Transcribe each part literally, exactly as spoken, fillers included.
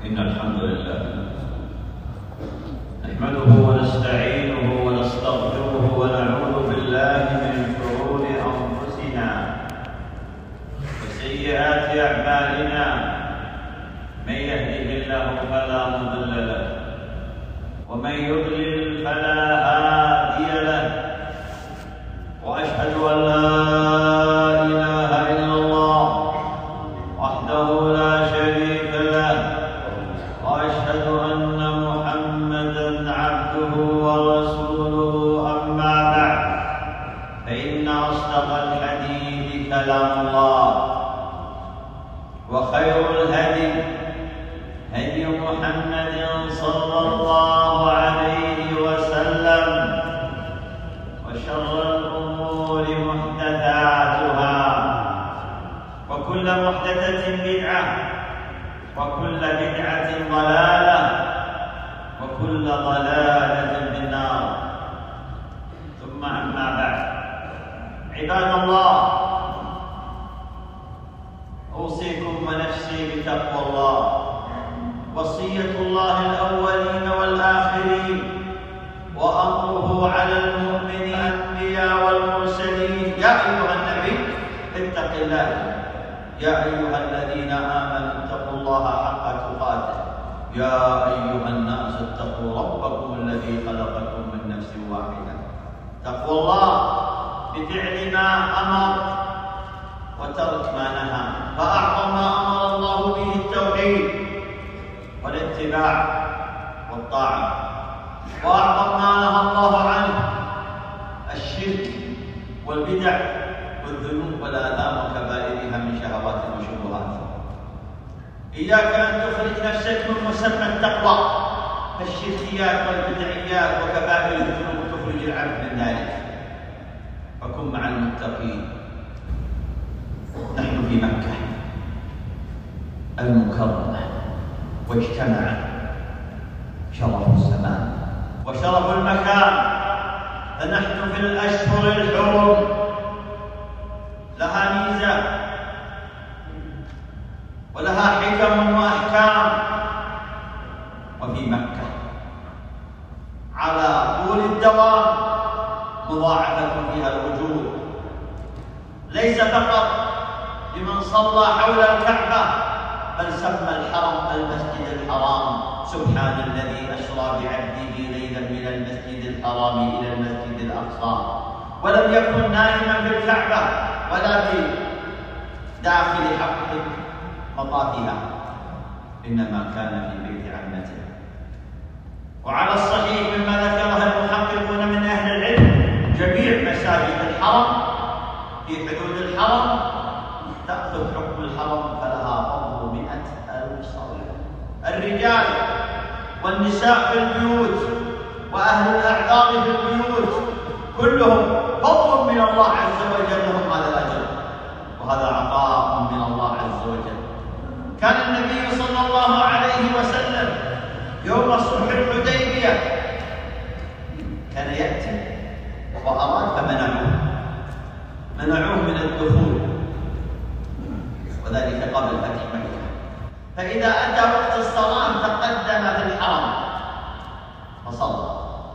إن الحمد لله نحمده ونستعينه ونستغفره ونعوذ بالله من شرور أنفسنا وسيئات أعمالنا. من يهده الله فلا مضل له ومن يضلل فلا هادي له، وأشهد أن لا إله إلا الله وحده لا شريك له، وأشهد أن محمدًا عبده ورسوله. أما بعد، فإن أصدق الحديث كلام الله، وخير الهدي هدي محمد صلى الله عليه وسلم، وشر الأمور محدثاتها، وكل محدثة بدعة، وكل بدعة ضلالة، وكل ضلالة في النار. ثم أما بعد، عباد الله، أوصيكم ونفسي بتقوى الله، وصية الله الأولين والآخرين، وأمره على المؤمنين الأنبياء والمرسلين. يا أيها النبي اتق الله، يا أيها الذين آمنوا اتقوا الله حق تقاته، يا أيها الناس اتقوا ربكم الذي خلقكم من نفس واحدة. تقوى الله بفعل ما أمر وترك ما نهى، فأعظم ما أمر الله به التوحيد والاتباع والطاعة، وأعظم ما نهى الله عنه الشرك والبدع والذنوب والآثام وكبائرها من شهوات وشبهات. إياك أن تخرج نفسك من مسمى التقوى، فالشركيات والبدعيات وكبائر الذنوب تخرج العبد من ذلك، فكن مع المتقين. نحن في مكة المكرمة، واجتمع شرف الزمان وشرف المكان، فنحن في الأشهر الحرم، لها ميزة ولها حكم وأحكام. وفي مكة على طول الدوام مضاعفة فيها الأجور، ليس فقط لمن صلى حول الكعبة، بل سمى الحرم المسجد الحرام. سبحان الذي أسرى بعبده ليلا من المسجد الحرام إلى المسجد الأقصى، ولم يكن نائما في الكعبة ولا في داخل حق مطافها، إنما كان في بيت عمته. وعلى الصحيح مما ذكره المحققون من أهل العلم، جميع مساجد الحرم في حدود الحرم تأخذ حكم الحرم، فلها فضل مئة ألف صلاة. الرجال والنساء في البيوت وأهل الأعذار في البيوت كلهم فضل من الله عز وجل، لهم هذا الأجر، وهذا عطاء من الله عز وجل. كان النبي صلى الله عليه وسلم يوم صلح الحديبية كان يأتي وأراد فمنعوه منعوه من الدخول، وذلك قبل فتح مكة. فإذا أتى وقت الصلاة تقدم في الحرم فصلى.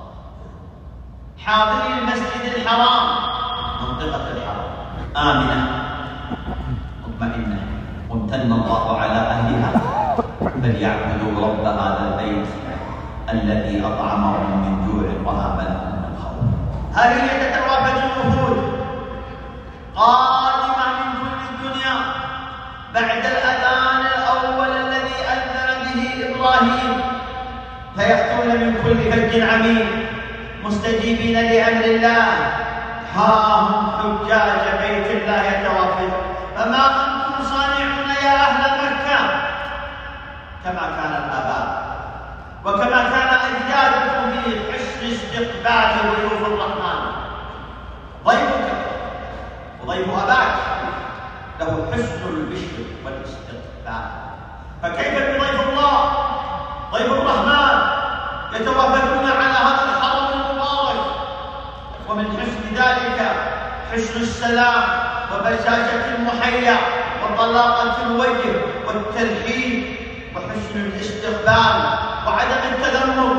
حاضري المسجد الحرام، منطقة الحرم آمنة مطمئنة، وامتن الله على أهلها، فليعبدوا رب هذا البيت الذي أطعمهم من جوع وآمنهم من خوف. ها هي تتوافد الوفود قادمة من كل الدنيا بعد الأذان الأول الذي أذن به إبراهيم، فيأتون من كل فج عميق مستجيبين لأمر الله. ها هم حجاج بيت الله يتوافدون. فما أنتم صانعون يا أهل مكة؟ كما كان الآباء وكما كان أجدادكم في حسن استقبال ضيوف الرحمن. ضيفك وضيف أباك له حسن البشر والاستقبال، فكيف بضيف الله ضيف الرحمن يتوافدون على هذا الحرم المبارك؟ ومن حسن ذلك حسن السلام وبشاشة المحيا وطلاقة الوجه والترحيب حسن الاستقبال وعدم التذمر.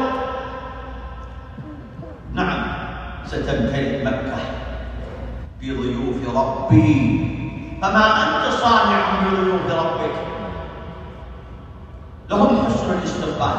نعم، ستمتلئ مكة بضيوف ربي، فما أنت صانع بضيوف ربك؟ لهم حسن الاستقبال،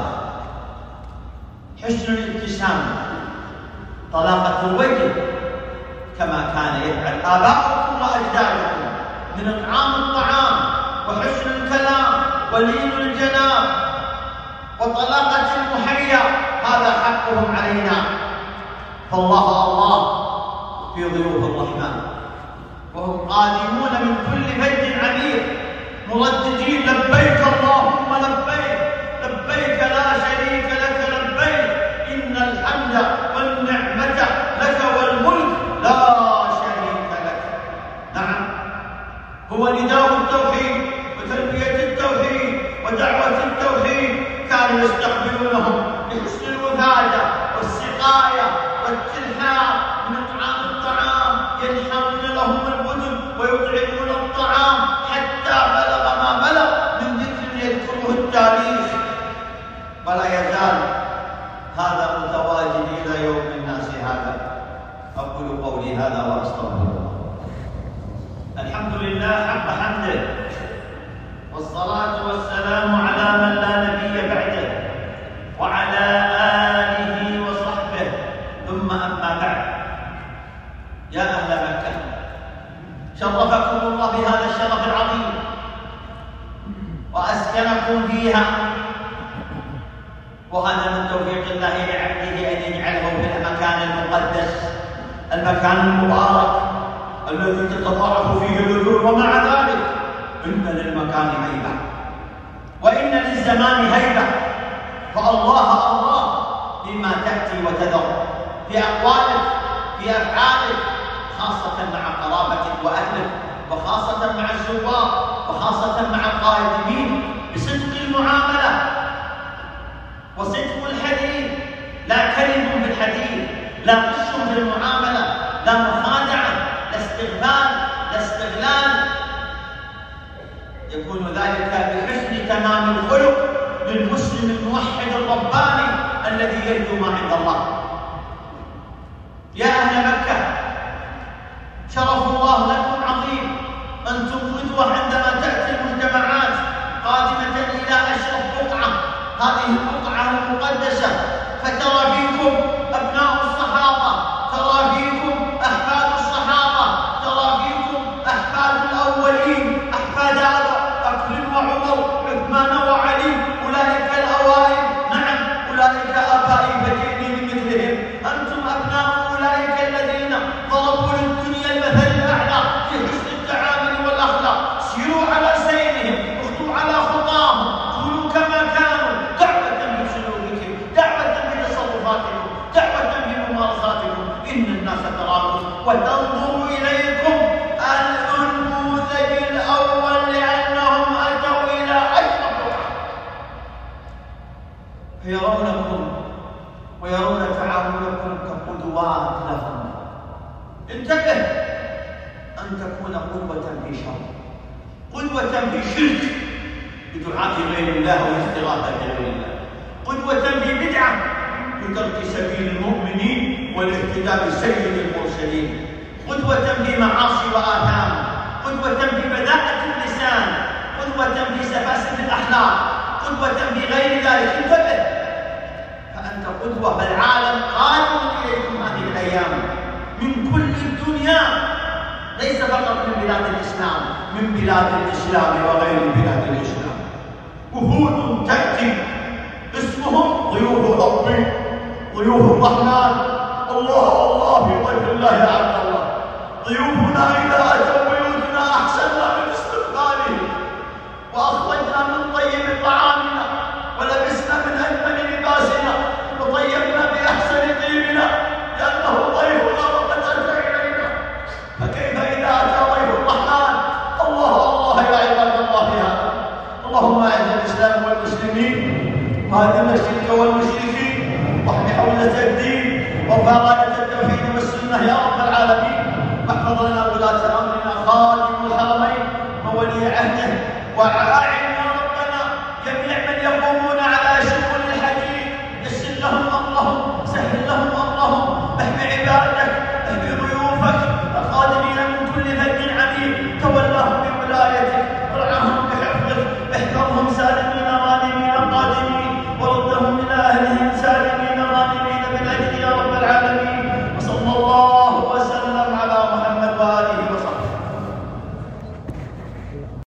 حسن الابتسامة، طلاقة الوجه، كما كان يفعل آباؤكم وأجدادكم من إطعام الطعام وحسن الكلام ولين الجناب وطلاقة المحيا. هذا حقهم علينا. فالله الله في ضيوف الرحمن، وهم قادمون من كل بيت عميق مرددين لبيك اللهم لبيك، لبيك لا شريك لك لبيك، إن الحمد والنعمة لك والملك لا شريك لك. نعم، هو نداء التوحيد وتلبية التوحيد ودعوة التوحيد. كانوا يستقبلونهم بحسن الوفادة والسقاية والتلحاق من إطعام الطعام، يلحمون لهم البدن ويطعمون الطعام حتى بلغ ما بلغ من ذكر يذكره التاريخ، ولا يزال هذا متواجد إلى يوم الناس هذا. أقول قولي هذا وأستغفر الله. الحمد لله حق حمده، والصلاة والسلام على من لا نبي بعده وعلى آله وصحبه، ثم أما بعد. يا أهل مكة، شرفكم الله بهذا الشرف العظيم وأسكنكم فيها، وهذا من توفيق الله لعبده أن يجعله في المكان المقدس، المكان المبارك الذي تتضاعف فيه الأجور. ومع ذلك إن للمكان هيبة وإن للزمان هيبة، فالله الله فيما تأتي وتذر، في أقوالك في أفعالك، خاصة مع قرابتك وأهلك، وخاصة مع الزوار، وخاصة مع القائدين، بصدق المعاملة وصدق الحديث، لا كذب في الحديث، لا غش في المعاملة، لا مخادعة، لا استغلال، لا استغلال. يكون ذلك بحسن تمام الخلق للمسلم الموحد الرباني الذي يرجو ما عند الله. يا أهل مكة، شرف الله لكم عظيم، أنتم قدوة عندما تأتي المجتمعات قادمة إلى أشرف بقعة، هذه البقعة المقدسة، فترى فيكم أبناء الصحابة، ترى فيكم أحفاد الصحابة، ترى فيكم أحفاد الأولين، أحفاد بكر وعمر عثمان وعلي، أولئك الأوائل. نعم، أولئك آبائي فجئني بمثلهم. أنتم أبناء أولئك الذين ضربوا للدنيا المثل الأعلى في حسن التعامل والأخلاق. سيروا على سيرهم، اخطوا على خطاهم، كونوا كما كانوا، دعوة بسلوككم، دعوة بتصرفاتكم، دعوة بممارساتكم. إن الناس تراكم وتنظر إليكم النموذج الأول لأنهم أتوا إلى أشرف بقعة، فيرونكم ويرون تعاملكم كقدوات لهم. انتبه أن تكون قدوة في شر، قدوة في شرك بدعاء غير الله واستغاثة غير الله، قدوة في بدعة بترك سبيل المؤمنين والاهتداء بسيد المرسلين، قدوة في معاصي وآثام، قدوة في بذاءة اللسان، قدوة في سفاسف الأخلاق، قدوة في غير ذلك. انتبه، فأنت قدوة، فالعالم قادم إليكم هذه الأيام من كل الدنيا، ليس فقط من بلاد الإسلام، من بلاد الإسلام وغير بلاد الإسلام. وفود تأتي اسمهم ضيوف ربي، ضيوف الرحمن. الله الله في ضيف الله يا عبد الله. ضيوفنا إذا أتوا بيوتنا أحسننا من استقبالهم، وأخرجنا من طيب طعامنا، ولبسنا من أجمل لباسنا، وطيبنا بأحسن طيبنا، لأنه ضيفنا وقد أتى إلينا. فكيف إذا أتى ضيف الرحمن؟ الله الله يا عباد الله يا هذا. اللهم أعز الإسلام والمسلمين وأذل الشرك والمشركين، واحم حوزة الدين وفاقدة التوحيد والسنة يا رب العالمين.